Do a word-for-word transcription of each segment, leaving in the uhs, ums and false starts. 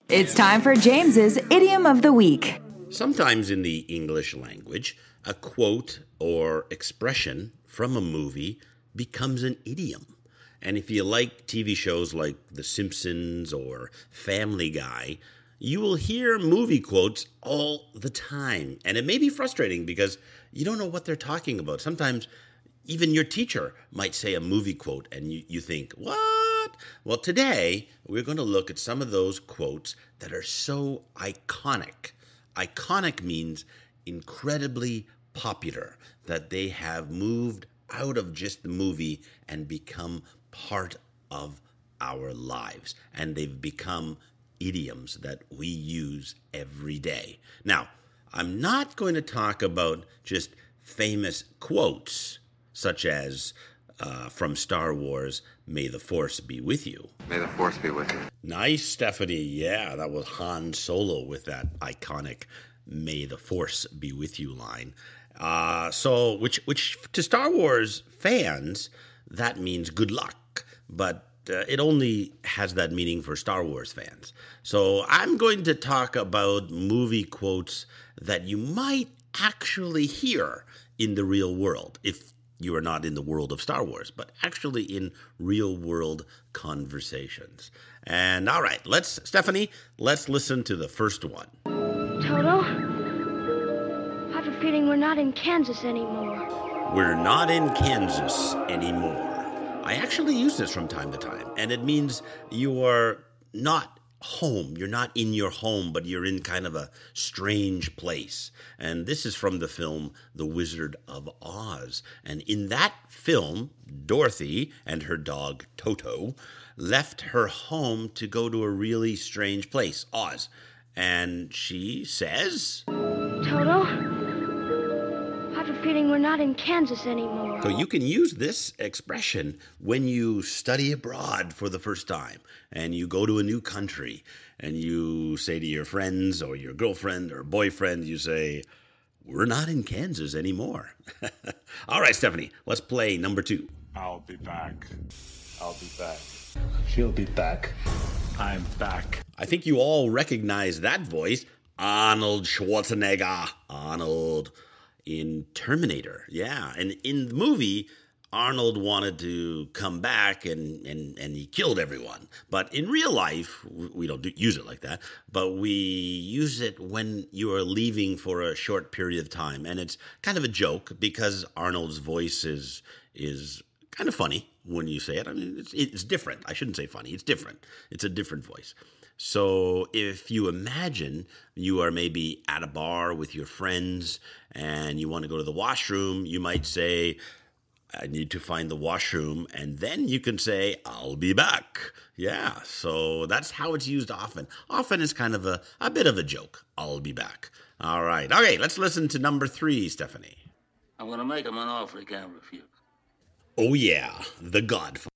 It's time for James's Idiom of the Week. Sometimes in the English language, a quote or expression from a movie becomes an idiom. And if you like T V shows like The Simpsons or Family Guy, you will hear movie quotes all the time. And it may be frustrating because you don't know what they're talking about. Sometimes even your teacher might say a movie quote and you, you think, what? Well, today we're going to look at some of those quotes that are so iconic. Iconic means incredibly popular, that they have moved out of just the movie and become part of our lives. And they've become idioms that we use every day. Now, I'm not going to talk about just famous quotes, such as uh, from Star Wars, "May the Force be with you." May the Force be with you. Nice, Stephanie. Yeah, that was Han Solo with that iconic "May the Force be with you" line. Uh, so, which, which to Star Wars fans, that means good luck. But uh, it only has that meaning for Star Wars fans. So I'm going to talk about movie quotes that you might actually hear in the real world, if you are not in the world of Star Wars, but actually in real-world conversations. And all right, let's, Stephanie, let's listen to the first one. Toto, I have a feeling we're not in Kansas anymore. We're not in Kansas anymore. I actually use this from time to time, and it means you are not home. You're not in your home, but you're in kind of a strange place. And this is from the film The Wizard of Oz. And in that film, Dorothy and her dog Toto left her home to go to a really strange place, Oz. And she says, Toto, I have a feeling we're not in Kansas anymore. So you can use this expression when you study abroad for the first time and you go to a new country and you say to your friends or your girlfriend or boyfriend, you say, we're not in Kansas anymore. All right, Stephanie, let's play number two. I'll be back. I'll be back. She'll be back. I'm back. I think you all recognize that voice. Arnold Schwarzenegger. Arnold in Terminator. Yeah, and in the movie, Arnold wanted to come back and, and, and he killed everyone. But in real life, we don't do, use it like that, but we use it when you are leaving for a short period of time. And it's kind of a joke because Arnold's voice is is kind of funny when you say it. I mean, it's, it's different. I shouldn't say funny. It's different. It's a different voice. So if you imagine you are maybe at a bar with your friends and you want to go to the washroom, you might say, I need to find the washroom, and then you can say, I'll be back. Yeah, so that's how it's used often. Often it's kind of a, a bit of a joke. I'll be back. All right. Okay, let's listen to number three, Stephanie. I'm going to make him an offer he can't refuse. Oh, yeah, The Godfather.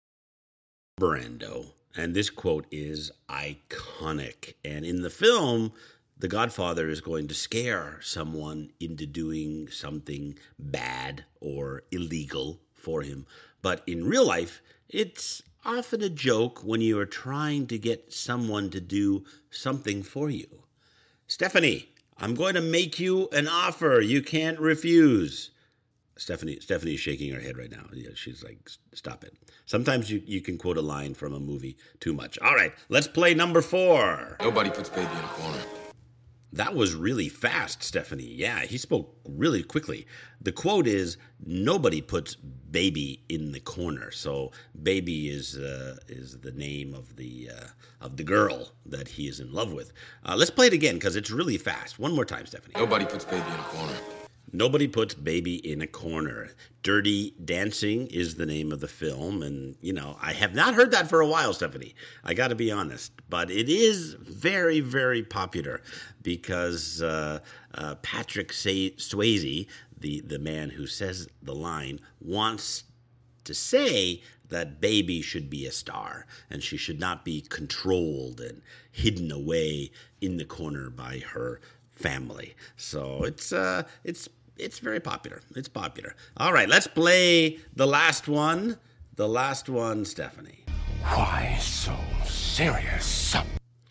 Brando. And this quote is iconic. And in the film, the Godfather is going to scare someone into doing something bad or illegal for him. But in real life, it's often a joke when you are trying to get someone to do something for you. Stephanie, I'm going to make you an offer you can't refuse. Stephanie Stephanie is shaking her head right now. Yeah, she's like, stop it. Sometimes you, you can quote a line from a movie too much. All right, let's play number four. Nobody puts baby in a corner. That was really fast, Stephanie. Yeah, he spoke really quickly. The quote is, nobody puts baby in the corner. So baby is uh, is the name of the uh, of the girl that he is in love with. Uh, let's play it again because it's really fast. One more time, Stephanie. Nobody puts baby in a corner. Nobody puts baby in a corner. Dirty Dancing is the name of the film. And, you know, I have not heard that for a while, Stephanie. I got to be honest. But it is very, very popular because uh, uh, Patrick Say- Swayze, the, the man who says the line, wants to say that baby should be a star and she should not be controlled and hidden away in the corner by her family. So it's uh, it's it's very popular. It's popular. All right, let's play the last one. The last one, Stephanie. Why so serious?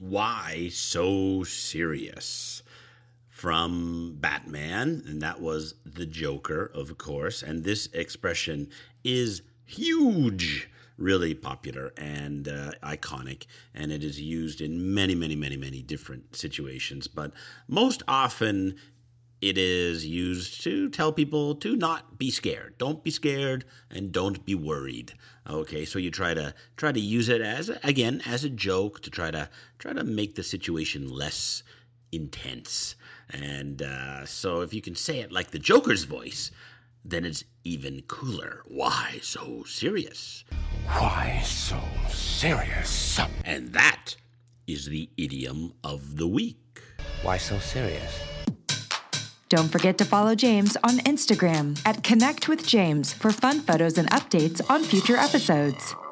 why so serious? From Batman, and that was the Joker, of course. And this expression is huge, really popular and uh, iconic, and it is used in many, many, many, many different situations. But most often, it is used to tell people to not be scared. Don't be scared and don't be worried. Okay, so you try to try to use it as again as a joke to try to try to make the situation less intense. And uh, so if you can say it like the Joker's voice, then it's even cooler. Why so serious? Why so serious? And that is the idiom of the week. Why so serious? Don't forget to follow James on Instagram at Connect with James for fun photos and updates on future episodes.